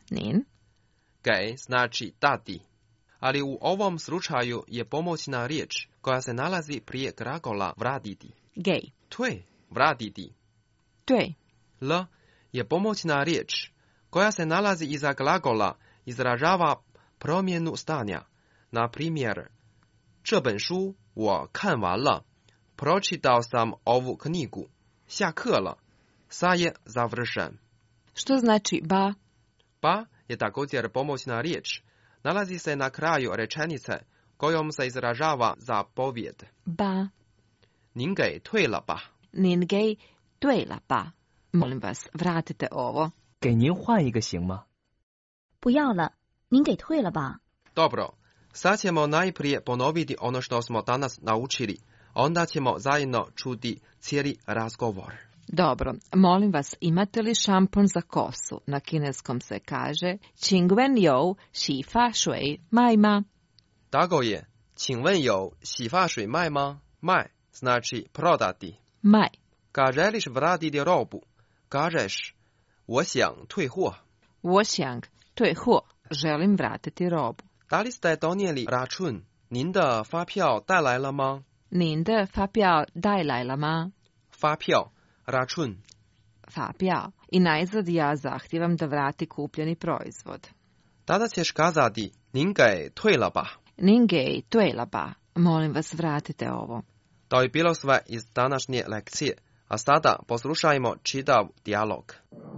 Nin. Gej znači dati. Ali u ovom slučaju je pomoćna riječ koja se nalazi prije glagola vratiti. Gej. Tue, vratiti. Tue. L je pomoćna riječ koja se nalazi iza glagola, izražava promjenu stanja. Na primjer, 这本书我看完了. Pročitao sam ovu knjigu. 下课了. Sa je završen. Što znači ba? Ba je također pomoćna riječ. Nalazi se na kraju rečenice kojom se izražava zapovjed. Ba. 您给退了吧. Nin gej tue la ba. Molim vas, vratite ovo. 给您换一个行吗？ 不要了，您给退了吧。 Dobro, sad ćemo najprije ponoviti ono što smo danas naučili. Onda ćemo zajedno čuti cijeli razgovor. Dobro, molim vas, imate li šampon za kosu? Na kineskom se kaže Qingwen you xi fa shui mai ma. Tako je. 请问有洗发水卖吗? 卖 znači prodati. Mai. Kad želiš vratiti robu, kažeš 我想退货. 我想退货. Želim vratiti robu. Da li ste donijeli račun? 您的发票带来了吗? 您的发票带来了吗? 发票 račun. 发票. I najzad ja zahtijevam da vrati kupljeni proizvod. Tada ćeš kazati 您给退了吧. 您给退了吧. Molim vas, vratite ovo. To je bilo sve iz današnje lekcije, a sada poslušajmo čitav dijalog.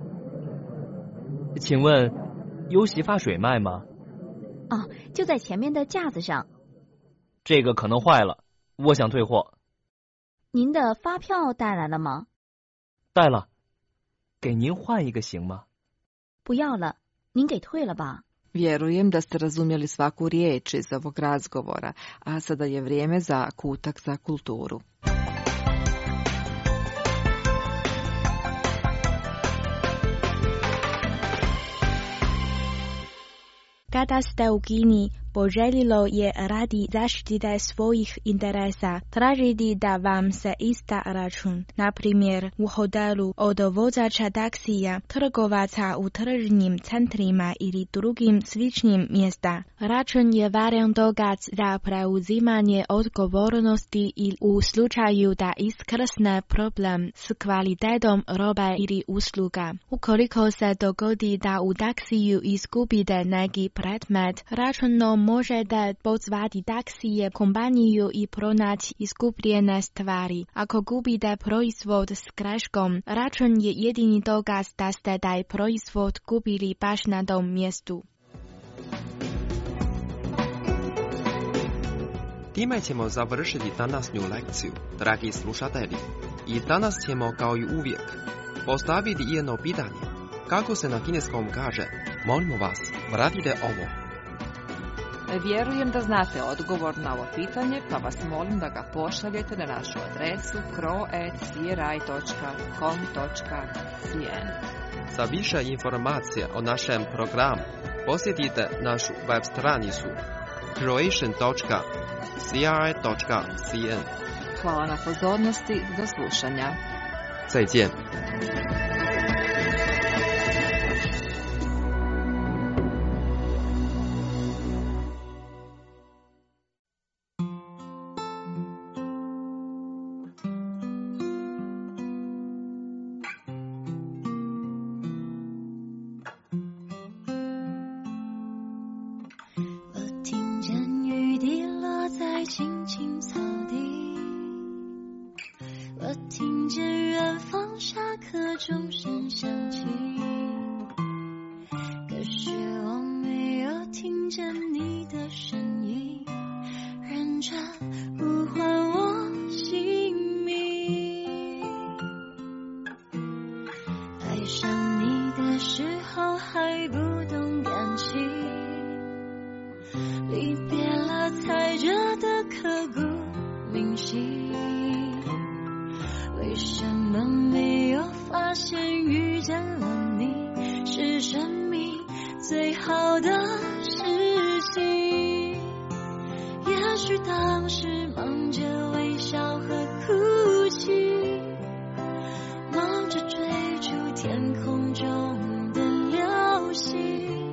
请问有洗发水卖吗？ 哦，就在前面的架子上。 这个可能坏了，我想退货。 您的发票带来了吗？ 带了，给您换一个行吗？ 不要了，您给退了吧。 Vjerujem da ste razumjeli svaku riječ iz ovog razgovora, a sada je vrijeme za kutak za kulturu. Kada ste u Kini, poželjelo je radi zaštite svojih interesa tražiti da vam se ista račun, na primjer u hotelu, od vozača taksija, trgovaca u tržnim centrima ili drugim sličnim mjesta. Račun je važan dokaz za preuzimanje odgovornosti i u slučaju da iskrsne problem s kvalitetom robe ili usluga. Ukoliko se dogodi da u taksiju izgubite neki predmet, računom možete pozvati taksije kompaniju i pronaći izgubljene stvari. Ako gubite proizvod s greškom, račun je jedini dokaz da ste taj proizvod kupili baš na tom mjestu. Time ćemo završiti današnju lekciju, dragi slušatelji. I danas ćemo, kao i uvijek, postaviti jedno pitanje. Kako se na kineskom kaže, molimo vas, vratite ovo. Vjerujem da znate odgovor na ovo pitanje, pa vas molim da ga pošaljete na našu adresu kro@cri.com.cn. Za više informacija o našem programu posjetite našu web stranicu croatian.cri.cn. Hvala na pozornosti, do slušanja. 再见。 天空中的流星。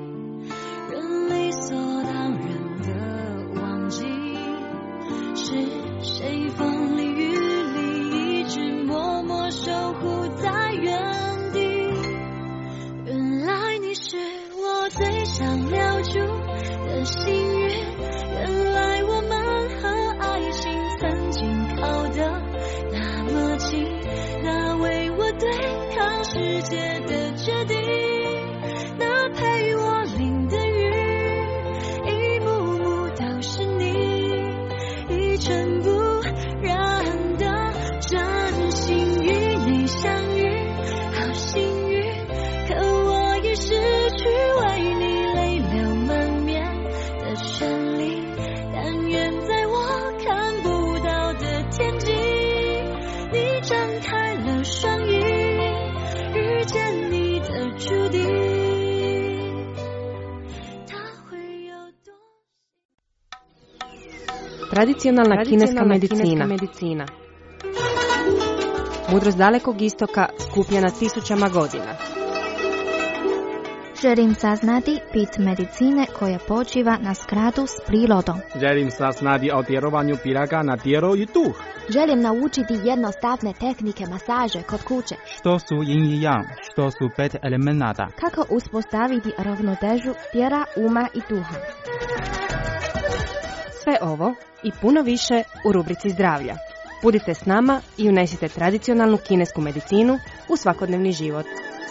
默守护在原地。原来你是我最想留住的幸运，原来我们和爱情曾经靠得那么近，那为我对抗世界的决定，那陪我淋的雨，一幕幕都是你，一尘不染的真心与你相遇，好幸运，可我已失去为你泪流满面的权利，但愿在我看不到的天际，你张开了双翼，遇见你的注定。 Tradicionalna kineska medicina. Mudrost dalekog istoka skupljena tisućama godina. Želim saznati bit medicine koja počiva na skladu s prirodom. Želim saznati o djelovanju piraga na tijelo i duh. Želim naučiti jednostavne tehnike masaže kod kuće. Što su yin i yang, što su 5 elemenata. Kako uspostaviti ravnotežu tijela, uma i duha. Sve ovo i puno više u rubrici zdravlja. Budite s nama i unesite tradicionalnu kinesku medicinu u svakodnevni život.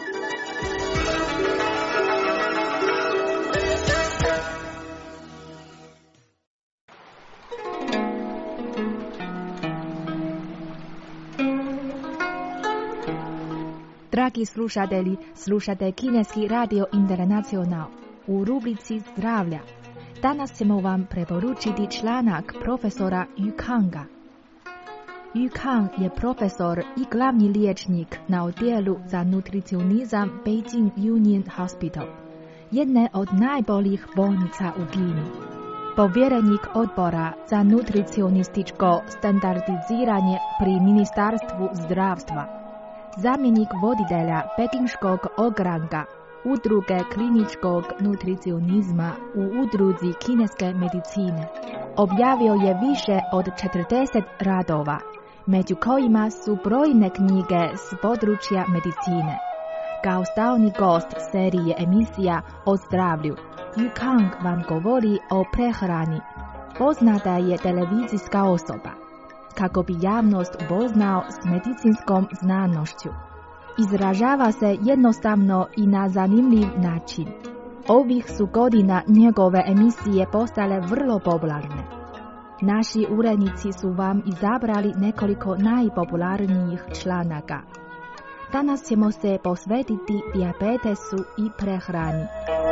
Dragi slušatelji, slušate Kineski radio Internacional u rubrici zdravlja. Danas ćemo vam preporučiti članak profesora Yu Kanga. Yu Kang je profesor i glavni liječnik na odjelu za nutricionizam Beijing Union Hospital, jedne od najboljih bolnica u Kini. Povjerenik odbora za nutricionističko standardiziranje pri Ministarstvu zdravstva. Zamjenik voditelja pekinškog ogranka Udruge kliničkog nutricionizma u Udruzi kineske medicine. Objavio je više od 40 radova, među kojima su brojne knjige s područja medicine. Kao stalni gost serije emisija o zdravlju, Yu Kang vam govori o prehrani. Poznata je televizijska osoba, kako bi javnost upoznao s medicinskom znanošću. Izražava se jednostavno i na zanimljiv način. Ovih su godina njegove emisije postale vrlo popularne. Naši urednici su vam izabrali nekoliko najpopularnijih članaka. Danas ćemo se posvetiti dijabetesu i prehrani.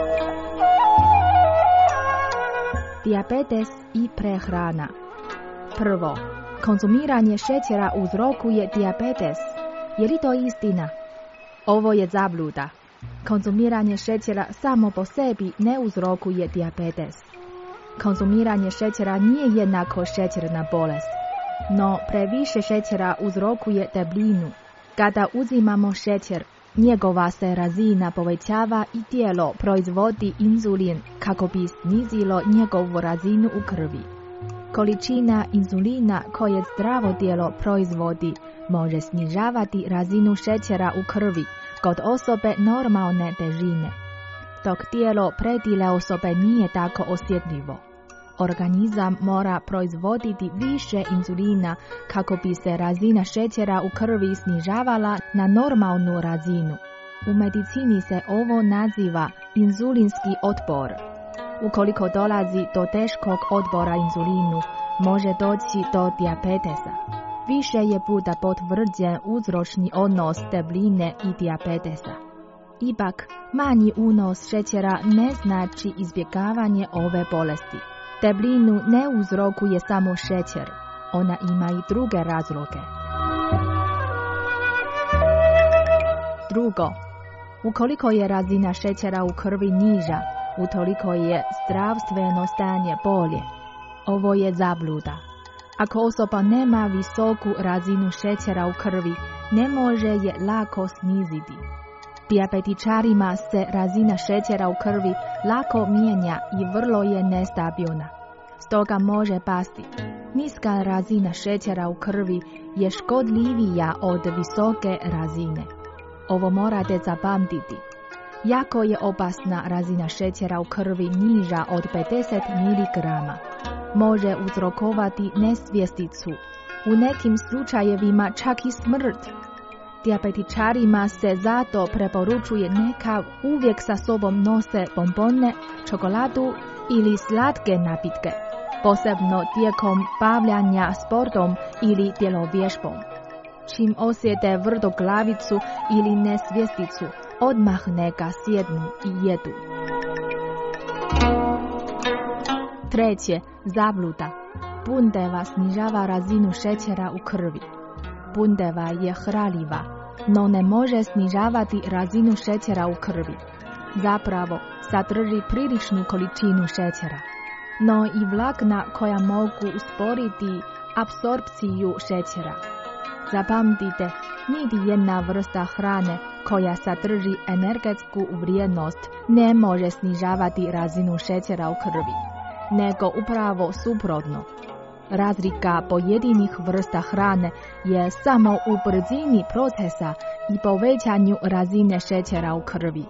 Dijabetes i prehrana. Prvo, konzumiranje šećera uzrokuje dijabetes. Je li to istina? Ovo je zabluda. Konzumiranje šećera samo po sebi ne uzrokuje dijabetes. Konzumiranje šećera nije jednako šećerna bolest, no previše šećera uzrokuje debljinu. Kada uzimamo šećer, njegova se razina povećava i tijelo proizvodi inzulin kako bi snizilo njegovu razinu u krvi. Količina inzulina koje zdravo tijelo proizvodi može snižavati razinu šećera u krvi kod osobe normalne težine, dok tijelo pretile osobe nije tako osjetljivo. Organizam mora proizvoditi više inzulina kako bi se razina šećera u krvi snižavala na normalnu razinu. U medicini se ovo naziva inzulinski otpor. Ukoliko dolazi do teškog otpora inzulinu, može doći do dijabetesa. Više je puta potvrđen uzročni odnos debljine i dijabetesa. Ipak, manji unos šećera ne znači izbjegavanje ove bolesti. Debljinu ne uzrokuje samo šećer, ona ima i druge razloge. Drugo, ukoliko je razina šećera u krvi niža, utoliko je zdravstveno stanje bolje. Ovo je zabluda. Ako osoba nema visoku razinu šećera u krvi, ne može je lako sniziti. Dijabetičarima se razina šećera u krvi lako mijenja i vrlo je nestabilna. Stoga može pasti. Niska razina šećera u krvi je škodljivija od visoke razine. Ovo morate zapamtiti. Jako je opasna razina šećera u krvi niža od 50 mg. Može uzrokovati nesvjesticu. U nekim slučajevima čak i smrt. Dijabetičarima se zato preporučuje neka uvijek sa sobom nose bombone, čokoladu ili slatke napitke, posebno tijekom bavljanja sportom ili tjelovježbom. Čim osjete vrtoglavicu ili nesvjesticu, odmah neka sjednu i jedu. Treće, zabluda. Bundeva snižava razinu šećera u krvi. Bundeva je hranljiva, no ne može snižavati razinu šećera u krvi. Zapravo, sadrži priličnu količinu šećera, no i vlakna koja mogu usporiti apsorpciju šećera. Zapamtite, niti jedna vrsta hrane koja sadrži energetsku vrijednost ne može snižavati razinu šećera u krvi, nego upravo suprotno. Razlika pojedinih vrsta hrane je samo u brzini procesa i povećanju razine šećera u krvi.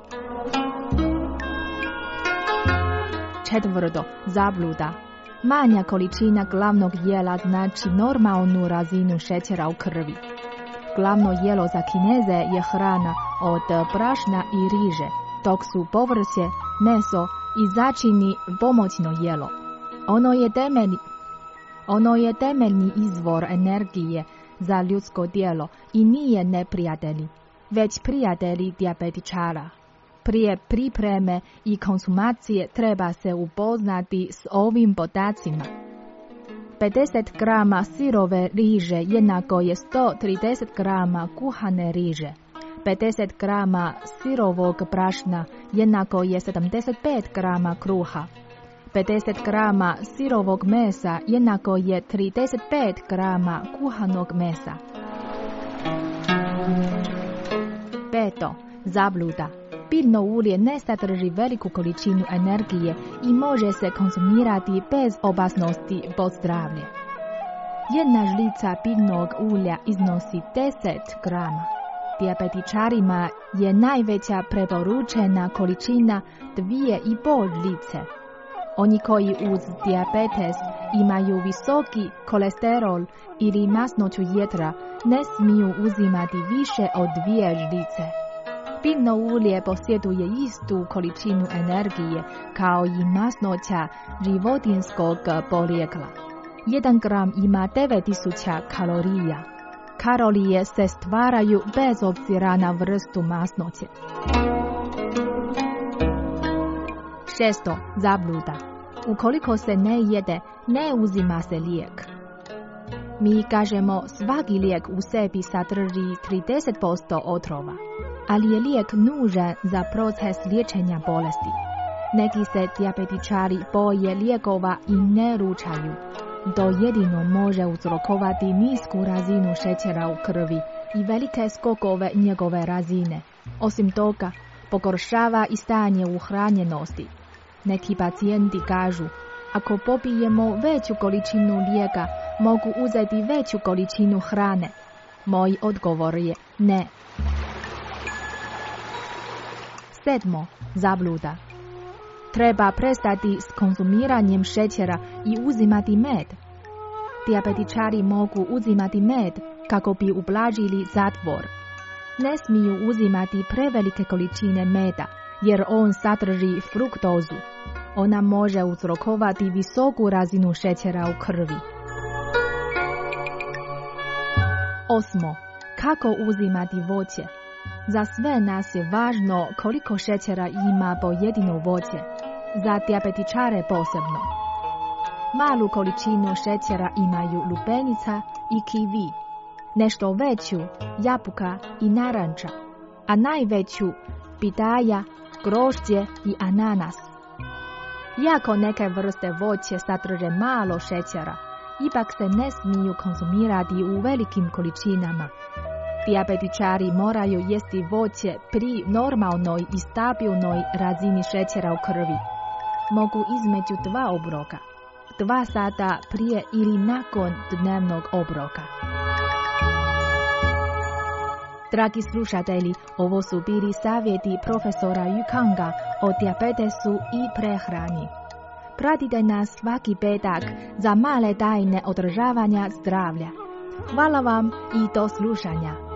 Četvrto, zabluda. Manja količina glavnog jela znači normalnu razinu šećera u krvi. Glavno jelo za Kineze je hrana od brašna i riže, dok su povrće, meso i začini pomoćno jelo. Ono je temeljni izvor energije za ljudsko tijelo i nije neprijatelj, već prijatelj dijabetičara. Prije pripreme i konsumacije treba se upoznati s ovim podacima. 50 grama sirove riže jednako je 130 grama kuhane riže. 50 grama sirovog brašna jednako je 75 grama kruha. 50 grama sirovog mesa jednako je 35 grama kuhanog mesa. Peto, zabluda. Biljno ulje ne sadrži veliku količinu energije i može se konzumirati bez opasnosti po zdravlje. Jedna žlica biljnog ulja iznosi 10 grama. Dijabetičarima je najveća preporučena količina 2,5 žlice. Oni koji uz dijabetes imaju visoki kolesterol ili masnoću jetra ne smiju uzimati više od 2 žlice. Biljno ulje posjeduje istu količinu energije kao i masnoća životinjskog porijekla. 1 gram ima 9000 kalorija. Kalorije se stvaraju bez obzira na vrstu masnoće. Šesto, zabluda. Ukoliko se ne jede, ne uzima se lijek. Mi kažemo svaki lijek u sebi sadrži 30% otrova, ali je lijek nužan za proces liječenja bolesti. Neki se dijabetičari boje lijekova i ne ručaju. To jedino može uzrokovati nisku razinu šećera u krvi i velike skokove njegove razine. Osim toga, pogoršava i stanje uhranjenosti. Neki pacijenti kažu, ako popijemo veću količinu lijeka, mogu uzeti veću količinu hrane. Moj odgovor je ne. Sedmo, zabluda. Treba prestati s konzumiranjem šećera i uzimati med. Dijabetičari mogu uzimati med kako bi ublažili zatvor. Ne smiju uzimati prevelike količine meda, jer on sadrži fruktozu. Ona može uzrokovati visoku razinu šećera u krvi. Osmo, kako uzimati voće? Za sve nas je važno koliko šećera ima pojedino voće, za dijabetičare posebno. Malu količinu šećera imaju lubenica i kiwi, nešto veću jabuka i naranča, a najveću pitaja, grožđe i ananas. Iako neke vrste voće sadrže malo šećera, ipak se ne smiju konzumirati u velikim količinama. Dijabetičari moraju jesti voće pri normalnoj i stabilnoj razini šećera u krvi. Mogu između 2 obroka. 2 sata prije ili nakon dnevnog obroka. Dragi slušatelji, ovo su bili savjeti profesora Yukanga o dijabetesu i prehrani. Pratite nas svaki petak za male tajne održavanja zdravlja. Hvala vam i do slušanja.